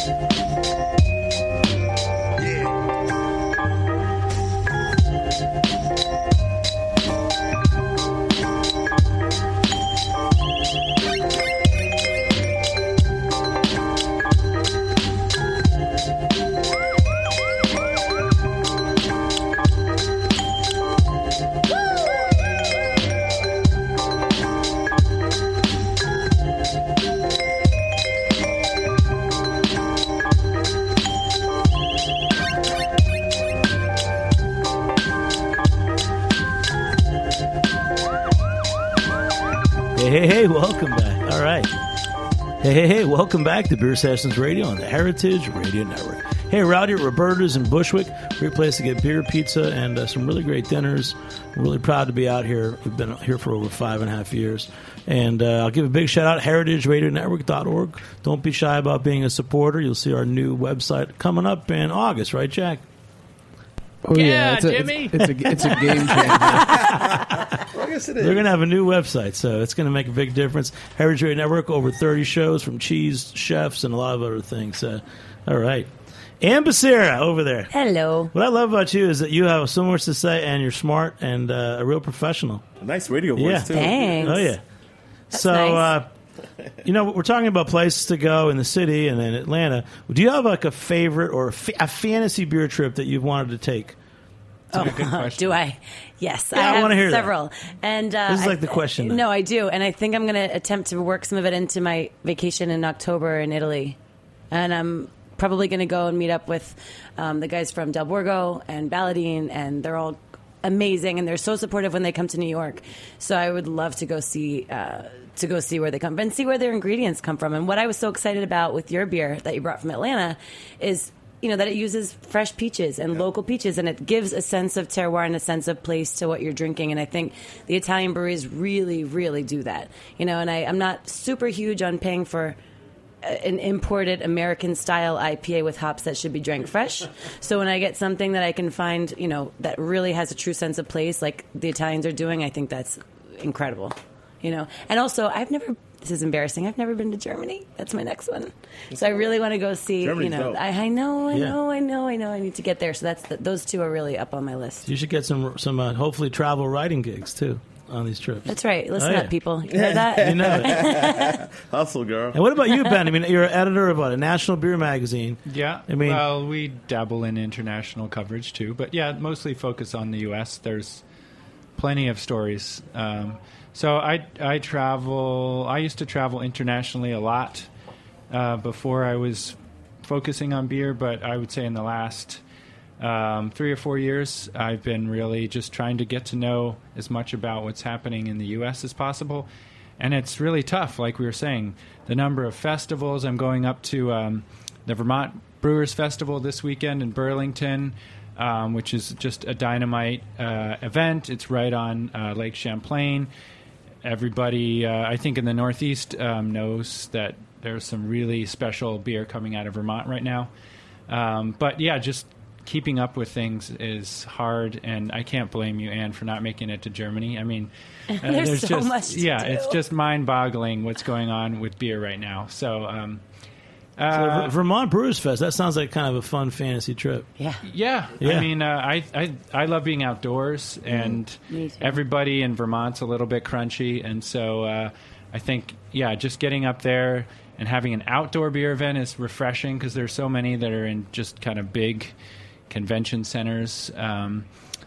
Hey, hey, hey, welcome back. All right. Hey, hey, hey, welcome back to Beer Sessions Radio on the Heritage Radio Network. Hey, we're out here at Roberta's in Bushwick. Great place to get beer, pizza, and uh, some really great dinners. We're really proud to be out here. We've been here for over five and a half years. And uh, I'll give a big shout out, heritage radio network dot org. Don't be shy about being a supporter. You'll see our new website coming up in August, right, Jack? Oh yeah, Yeah, it's a, Jimmy. It's, it's a it's a game changer. Well, I guess it is. They're going to have a new website, so it's going to make a big difference. Heritage Radio Network, over thirty shows from cheese chefs and a lot of other things. Uh, all right. Ann Becerra over there. Hello. What I love about you is that you have so much to say, and you're smart and uh, a real professional. A nice radio voice Yeah. too. Thanks. Oh, yeah. That's so, nice. uh, you know, we're talking about places to go in the city and in Atlanta. Do you have like a favorite or a, fa- a fantasy beer trip that you've wanted to take? Oh, do I? Yes, Yeah, I I have wanna hear that. several. And uh, This is I- like the question, then. No, I do, and I think I'm going to attempt to work some of it into my vacation in October in Italy, and I'm probably going to go and meet up with um, the guys from Del Borgo and Balladine, and they're all amazing, and they're so supportive when they come to New York. So I would love to go see uh, to go see where they come and see where their ingredients come from. And what I was so excited about with your beer that you brought from Atlanta is, you know, that it uses fresh peaches and local peaches, and it gives a sense of terroir and a sense of place to what you're drinking. And I think the Italian breweries really, really do that. You know, and I, I'm not super huge on paying for an imported American style I P A with hops that should be drank fresh. So when I get something that I can find, you know, that really has a true sense of place, like the Italians are doing, I think that's incredible. You know, and also I've never. This is embarrassing. I've never been to Germany. That's my next one. So I really want to go see. Germany's you know, dope. I, I know, I Yeah. know, I know, I know. I need to get there. So that's the, those two are really up on my list. You should get some some uh, hopefully travel writing gigs too on these trips. That's right. Listen Oh, yeah. up, people. You heard that? You know it. Hustle, girl. And what about you, Ben? I mean, you're an editor of what, a national beer magazine. Yeah. I mean- well, we dabble in international coverage too, but yeah, mostly focus on the U S. There's plenty of stories. Um, so I I travel. I used to travel internationally a lot uh, before I was focusing on beer, but I would say in the last um, three or four years, I've been really just trying to get to know as much about what's happening in the U S as possible. And it's really tough, like we were saying. The number of festivals, I'm going up to um, the Vermont Brewers Festival this weekend in Burlington, um, which is just a dynamite uh, event. It's right on uh, Lake Champlain. Everybody, uh, I think in the Northeast, um, knows that there's some really special beer coming out of Vermont right now. Um, but yeah, just keeping up with things is hard, and I can't blame you, Anne, for not making it to Germany. I mean, uh, There's so just, much to yeah, do. it's just mind-boggling what's going on with beer right now. So, um, So uh, Ver- Vermont Brewers Fest. That sounds like kind of a fun fantasy trip. Yeah. yeah, Yeah. I mean, uh, I, I I love being outdoors, and Me too. everybody in Vermont's a little bit crunchy, and so uh, I think, yeah, just getting up there and having an outdoor beer event is refreshing because there's so many that are in just kind of big convention centers, um,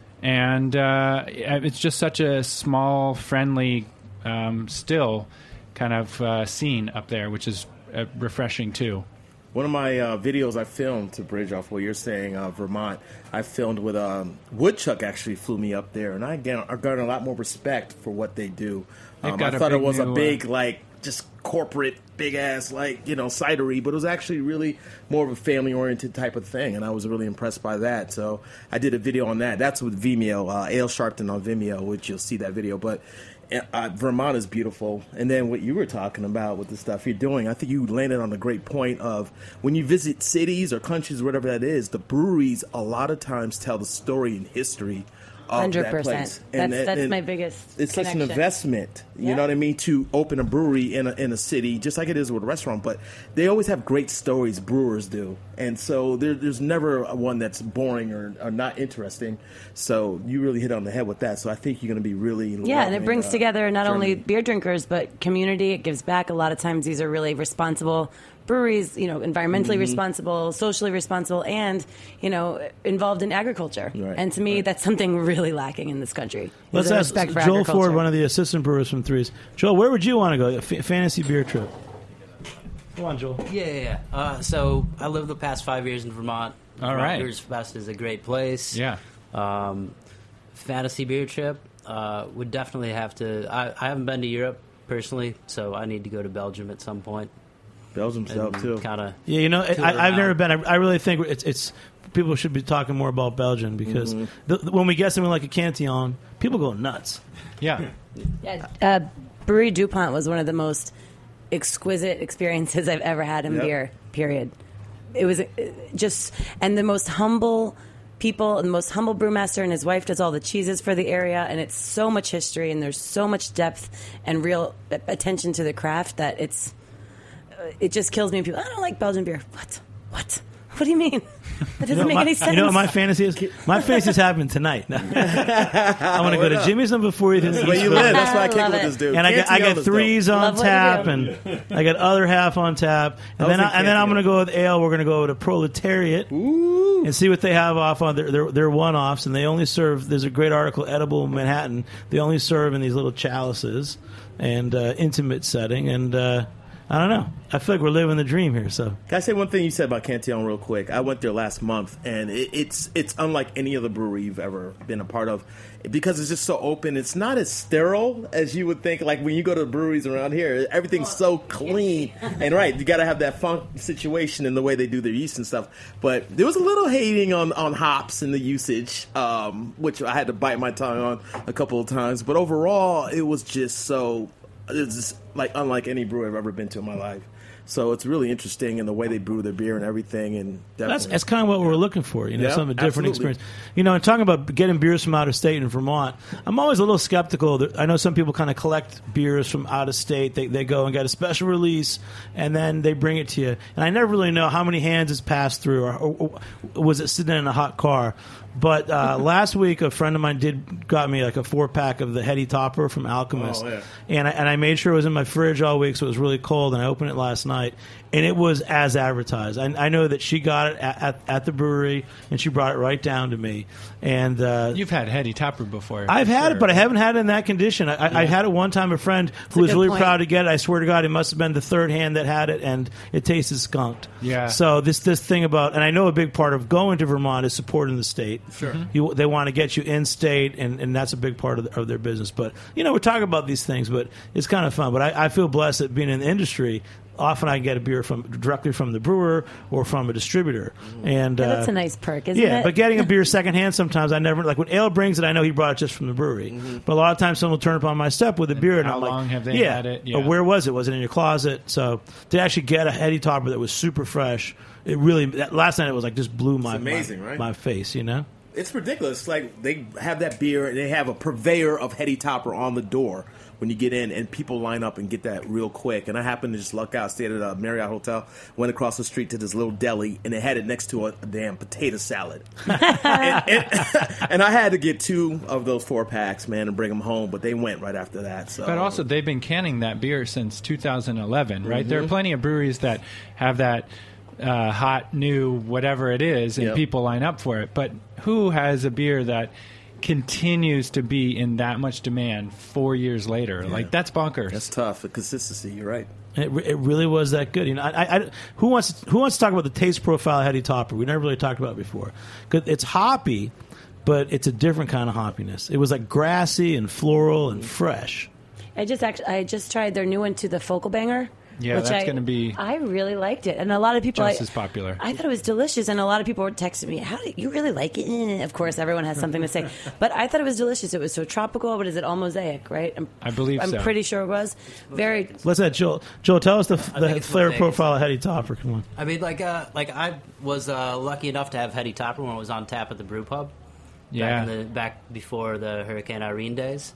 and uh, it's just such a small, friendly, um, still kind of uh, scene up there, which is uh, refreshing too. One of my uh, videos I filmed to bridge off what you're saying, uh, Vermont, I filmed with um, Woodchuck actually flew me up there, and I get I got a lot more respect for what they do. They've Um, got I a thought it big was a new, uh, big, like, just corporate, big ass, like, you know, cidery, but it was actually really more of a family oriented type of thing, and I was really impressed by that. So I did a video on that. That's with Vimeo, uh, Ale Sharpton on Vimeo, which you'll see that video. But uh, Vermont is beautiful. And then what you were talking about with the stuff you're doing, I think you landed on a great point of when you visit cities or countries, whatever that is, the breweries a lot of times tell the story and history of Hundred that percent. place. That's And- that's and my biggest. It's such an connection. investment, you Yeah. know what I mean, to open a brewery in a, in a city, just like it is with a restaurant. But they always have great stories, brewers do. And so there, there's never one that's boring or, or not interesting. So you really hit on the head with that. So I think you're going to be really Yeah, and it loving, brings uh, together not only Germany. beer drinkers but community. It gives back. A lot of times these are really responsible breweries, you know, environmentally Mm-hmm. responsible, socially responsible, and, you know, involved in agriculture. Right, And to me, right. that's something really lacking in this country. is Let's a ask respect for Joel agriculture. Ford, one of the assistant brewers from Threes. Joel, where would you want to go? A f- fantasy beer trip. Come on, Joel. Yeah, yeah, yeah. Uh, so I lived the past five years in Vermont. All Vermont right. Brewers Fest is a great place. Yeah. Um, fantasy beer trip uh, would definitely have to. I, I haven't been to Europe personally, so I need to go to Belgium at some point. Belgium's dope, too. Kind of. Yeah, you know, Tour I, I've around. never been. I, I really think it's, it's people should be talking more about Belgium because Mm-hmm. the, the- when we get something like a Cantillon, people go nuts. Yeah. Yeah, uh, Brewery DuPont was one of the most exquisite experiences I've ever had in Yep. beer, period. It was uh, just, and the most humble people, and the most humble brewmaster, and his wife does all the cheeses for the area, and it's so much history, and there's so much depth and real attention to the craft that it's, uh, it just kills me when people, I don't like Belgian beer. What? What? What do you mean? That doesn't You know, make my, any sense. you know what my fantasy is? My fantasy is happening tonight. I want to go to Jimmy's number forty. That's where you live. That's why I kick Love with it. this dude. And I got I Cantillon got is dope. threes on Love what you tap, do. and I got other half on tap, and I then was I, in and then I'm going to Cantillon. go with ale. We're going to go to Proletariat and see what they have off on their their, their one offs, and they only serve. There's a great article, Edible Manhattan. They only serve in these little chalices and uh, intimate setting, and uh, I don't know. I feel like we're living the dream here. So Can I say one thing you said about Cantillon real quick? I went there last month, and it, it's it's unlike any other brewery you've ever been a part of because it's just so open. It's not as sterile as you would think. Like when you go to breweries around here, everything's so clean. And right, you got to have that funk situation in the way they do their yeast and stuff. But there was a little hating on, on hops and the usage, um, which I had to bite my tongue on a couple of times. But overall, it was just so... It's just like unlike any brewery I've ever been to in my life. So it's really interesting in the way they brew their beer and everything. And That's, that's kind of what we're looking for, you know, Yeah, some different absolutely. experience. You know, and talking about getting beers from out of state in Vermont, I'm always a little skeptical. That- I know some people kind of collect beers from out of state. They they go and get a special release, and then they bring it to you. And I never really know how many hands it's passed through, or, or, or was it sitting in a hot car. But uh, last week, a friend of mine did got me like a four pack of the Heady Topper from Alchemist, Oh, yeah. and I, and I made sure it was in my fridge all week, so it was really cold. And I opened it last night, and it was as advertised. I, I know that she got it at, at, at the brewery, and she brought it right down to me. And uh, You've had Heady Topper before. I've for had sure. it, but I haven't had it in that condition. I, I, I had it one time. A friend who a was good really point. proud to get it. I swear to God, it must have been the third hand that had it, and it tasted skunked. Yeah. So this this thing about, and I know a big part of going to Vermont is supporting the state. Sure. You, they want to get you in state, and, and that's a big part of, the, of their business. But you know, we're talking about these things, but it's kind of fun. But I, I feel blessed that being in the industry. Often I get a beer from directly from the brewer or from a distributor, and Yeah, uh, that's a nice perk, isn't yeah, it? but getting a beer secondhand sometimes I never like when Ale brings it. I know he brought it just from the brewery, but a lot of times someone will turn up on my step with a beer, and how I'm like, long have they yeah, had it? or Yeah. where was it? Was it in your closet? So to actually get a Heady Topper that was super fresh, it really that, last night it was like just blew my It's amazing, my, right? my face, you know. It's ridiculous. Like they have that beer, and they have a purveyor of Heady Topper on the door when you get in, and people line up and get that real quick. And I happened to just luck out, stayed at a Marriott hotel, went across the street to this little deli, and it had it next to a, a damn potato salad. and, and, and I had to get two of those four packs, man, and bring them home. But they went right after that. So, But also, they've been canning that beer since two thousand eleven, right? Mm-hmm. There are plenty of breweries that have that uh, hot, new, whatever it is, and Yep. people line up for it. But who has a beer that continues to be in that much demand four years later? Like, that's bonkers. that's tough. The consistency. You're right. It, re- it really was that good. You know, I, I, who wants who wants to talk about the taste profile of Heady Topper? We never really talked about it before. 'Cause it's hoppy, but it's a different kind of hoppiness. It was like grassy and floral and fresh. I just actually I just tried their new one to the Focal Banger. Yeah, which that's I- gonna be I really liked it, and a lot of people just I, as popular. I thought it was delicious, and a lot of people were texting me, "How do you really like it?" Eh, Of course, everyone has something to say, but I thought it was delicious. It was so tropical. What is it? All mosaic, right? I'm, I believe I'm so. pretty sure it was very. Let's let Joel. Joel, tell us the, think the it's flavor mosaic. profile of Heady Topper. Come on. I mean, like, uh, like I was uh, lucky enough to have Heady Topper when it was on tap at the brew pub. Yeah. Back, in the, back before the Hurricane Irene days,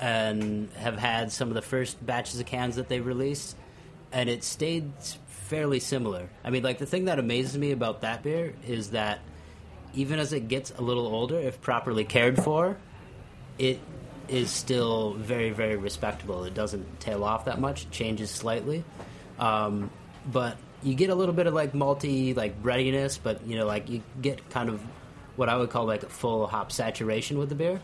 and have had some of the first batches of cans that they released, and it stayed fairly similar. I mean, like, the thing that amazes me about that beer is that even as it gets a little older, if properly cared for, it is still very, very respectable. It doesn't tail off that much. It changes slightly. Um, but you get a little bit of, like, malty, like, breadiness, but, you know, like, you get kind of what I would call, like, a full hop saturation with the beer.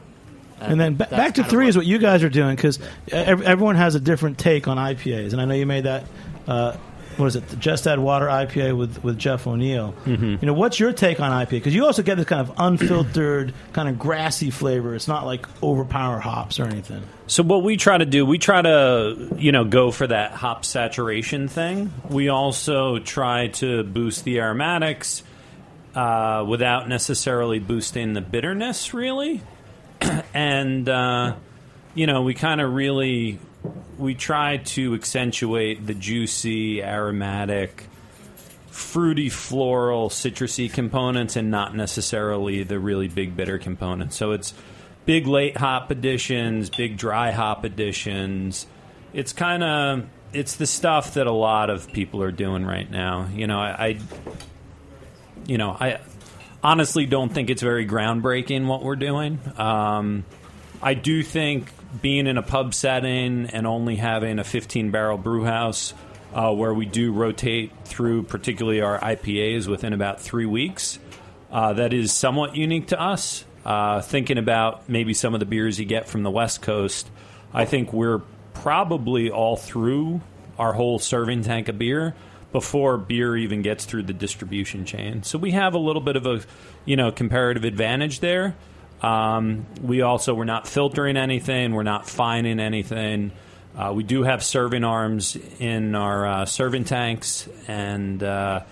And then ba- that's back to kind of three what- is what you guys are doing, because everyone has a different take on I P As, and I know you made that. Uh, what is it? The Just Add Water I P A with, with Jeff O'Neill. Mm-hmm. You know, what's your take on I P A? Because you also get this kind of unfiltered, kind of grassy flavor. It's not like overpower hops or anything. So what we try to do, we try to, you know, go for that hop saturation thing. We also try to boost the aromatics uh, without necessarily boosting the bitterness, really. and, uh, you know, we kind of really, we try to accentuate the juicy, aromatic, fruity, floral, citrusy components and not necessarily the really big bitter components. So it's big late hop additions, big dry hop additions. It's kind of, it's the stuff that a lot of people are doing right now. You know, I, I you know, I honestly don't think it's very groundbreaking what we're doing. Um, I do think being in a pub setting and only having a fifteen barrel brew house uh, where we do rotate through particularly our I P As within about three weeks, uh, that is somewhat unique to us. Uh, thinking about maybe some of the beers you get from the West Coast, I think we're probably all through our whole serving tank of beer before beer even gets through the distribution chain. So we have a little bit of a, you know, comparative advantage there. Um, we also, we're not filtering anything. We're not fining anything. Uh, we do have serving arms in our uh, serving tanks, and, uh,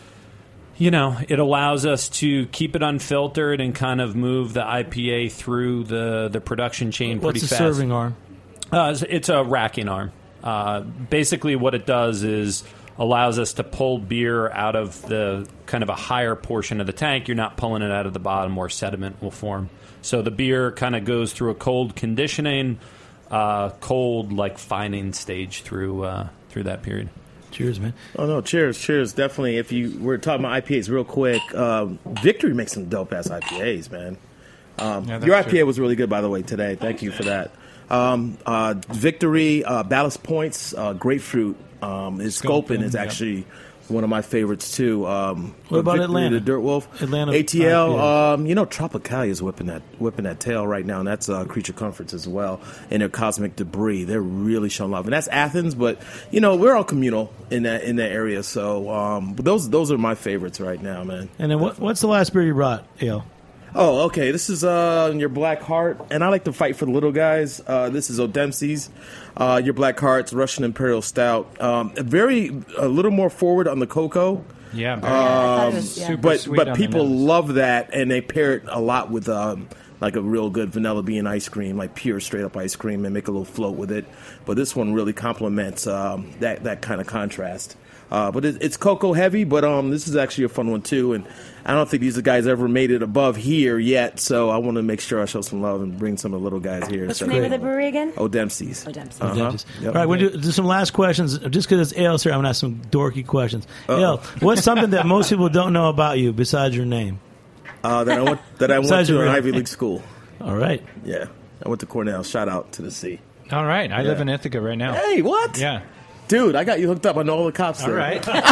you know, it allows us to keep it unfiltered and kind of move the I P A through the, the production chain What's pretty the fast. serving arm? Uh, it's- it's a racking arm. Uh, basically, what it does is allows us to pull beer out of the kind of a higher portion of the tank. You're not pulling it out of the bottom where sediment will form. So the beer kind of goes through a cold conditioning, uh, cold like fining stage through uh, through that period. Cheers, man. Oh, no, cheers, cheers. Definitely, if you were talking about I P As real quick, um, Victory makes some dope-ass I P As, man. Um, Yeah, your I that's P A true. was really good, by the way, today. Thank you for that. Um, uh, Victory, uh, Ballast Points, uh, Grapefruit, um, his Sculpin Sculpin, is yep. actually one of my favorites, too. Um, What about Victory, Atlanta? The Dirt Wolf. Atlanta A T L, I P A. um, you know, Tropicalia is whipping that whipping that tail right now, and that's uh, Creature Comforts as well, and their Cosmic Debris. They're really showing love, and that's Athens, but you know we're all communal in that in that area. So um, but those those are my favorites right now, man. And then what, what's the last beer you brought, Ale? Oh, okay. This is uh, your Black Heart, and I like to fight for the little guys. Uh, this is O'Dempsey's. Uh, your Black Heart's Russian Imperial Stout. Um, very a little more forward on the cocoa. Yeah, very I thought it was- yeah. super but sweet but on the people nose. love that, and they pair it a lot with um, like a real good vanilla bean ice cream, like pure straight up ice cream, and make a little float with it. But this one really complements um, that that kind of contrast. Uh, but it, it's cocoa heavy, but um, this is actually a fun one too. And I don't think these guys ever made it above here yet, so I want to make sure I show some love and bring some of the little guys here. What's So- the name of the brewery again? O'Dempsey's. O'Dempsey's. Uh-huh. Yep. All right, we'll do, do some last questions. Just because it's Ale's here, I'm going to ask some dorky questions. Ale, what's something that most people don't know about you besides your name? Uh, that I went that I went Besides to your an real- Ivy League school. All right. Yeah, I went to Cornell. Shout out to the C. All right, I live Yeah. in Ithaca right now. Hey, what? Yeah. Dude, I got you hooked up. I know all the cops All there. right. Well,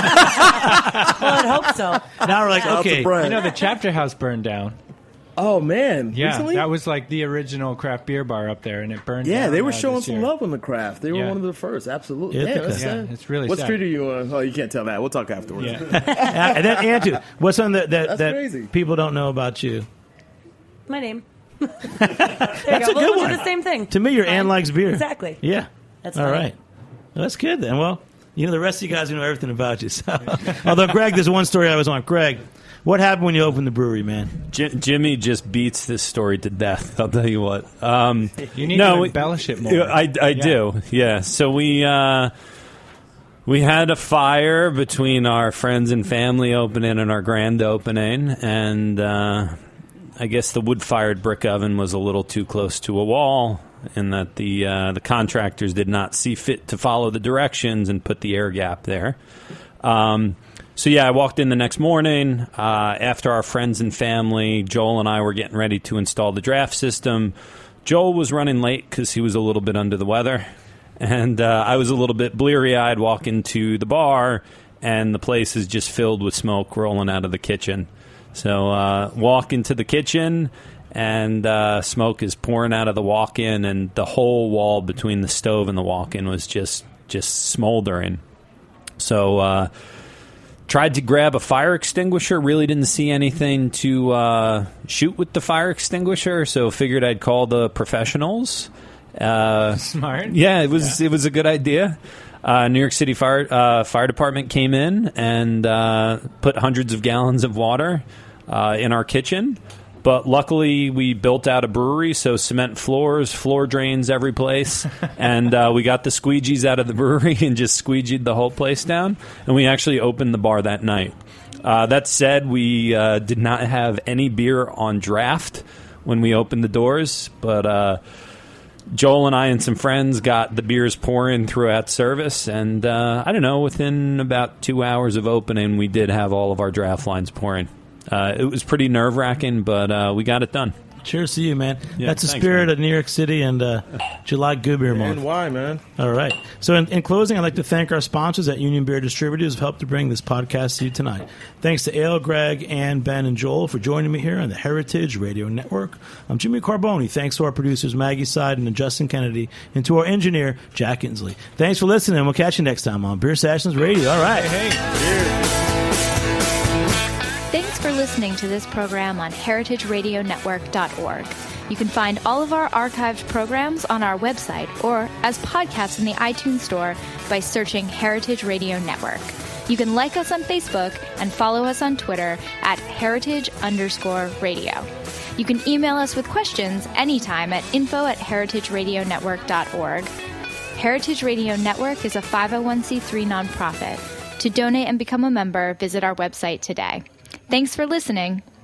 I'd hope so. Now we're like, Shout out to okay. Brian. You know, the chapter house burned down. Oh man, Yeah, recently? that was like the original craft beer bar up there, and it burned Yeah, down. they were uh, showing this some year. love on the craft. They were Yeah. one of the first. Absolutely. Ithaca. Yeah, that's Yeah, sad. it's really What sad. street are you on? Oh, you can't tell that. We'll talk afterwards. Yeah. Uh, and then, Andrew, what's something that, that, That's that crazy. people don't know about you? My name. there you That's go. a Well, good we'll one. do the same thing. To me, your Fine. Ann likes beer. Exactly. Yeah. That's all funny. right. Well, that's good then. Well, you know, the rest of you guys know everything about you. So. Although, Greg, there's one story I was on. Greg, what happened when you opened the brewery, man? J- Jimmy just beats this story to death. I'll tell you what. Um, You need no, to we- embellish it more. Yeah, I, I Yeah. do. Yeah. So we uh, we had a fire between our friends and family opening and our grand opening, and uh, I guess the wood-fired brick oven was a little too close to a wall, in that the uh, the contractors did not see fit to follow the directions and put the air gap there. Um, so yeah, I walked in the next morning uh, after our friends and family. Joel and I were getting ready to install the draft system. Joel was running late because he was a little bit under the weather, and uh, I was a little bit bleary-eyed walking to the bar, and the place is just filled with smoke rolling out of the kitchen. So uh, walk into the kitchen, and uh, smoke is pouring out of the walk-in, and the whole wall between the stove and the walk-in was just just smoldering. So uh, tried to grab a fire extinguisher, really didn't see anything to uh, shoot with the fire extinguisher, so figured I'd call the professionals. Uh, Smart. yeah, it was it was a good idea. Uh, New York City Fire uh, Fire Department came in and uh, put hundreds of gallons of water uh, in our kitchen. But luckily, we built out a brewery, so cement floors, floor drains every place, and uh, we got the squeegees out of the brewery and just squeegeed the whole place down. And we actually opened the bar that night. Uh, that said, we uh, did not have any beer on draft when we opened the doors, but uh, Joel and I and some friends got the beers pouring throughout service, and uh, I don't know, within about two hours of opening, we did have all of our draft lines pouring. Uh, it was pretty nerve-wracking, but uh, we got it done. Cheers to you, man. Yeah, That's the thanks, spirit man. of New York City and uh, July Good Beer Month. And why, man? All right. So in, in closing, I'd like to thank our sponsors at Union Beer Distributors who helped to bring this podcast to you tonight. Thanks to Ale, Greg, Ann, Ben, and Joel for joining me here on the Heritage Radio Network. I'm Jimmy Carboni. Thanks to our producers, Maggie Side and Justin Kennedy, and to our engineer, Jack Inslee. Thanks for listening. We'll catch you next time on Beer Sessions Radio. All right. Thanks for listening to this program on heritage radio network dot org. You can find all of our archived programs on our website or as podcasts in the iTunes Store by searching Heritage Radio Network. You can like us on Facebook and follow us on Twitter at heritage underscore radio. You can email us with questions anytime at info at heritage radio network dot org. Heritage Radio Network is a five oh one c three nonprofit. To donate and become a member, visit our website today. Thanks for listening.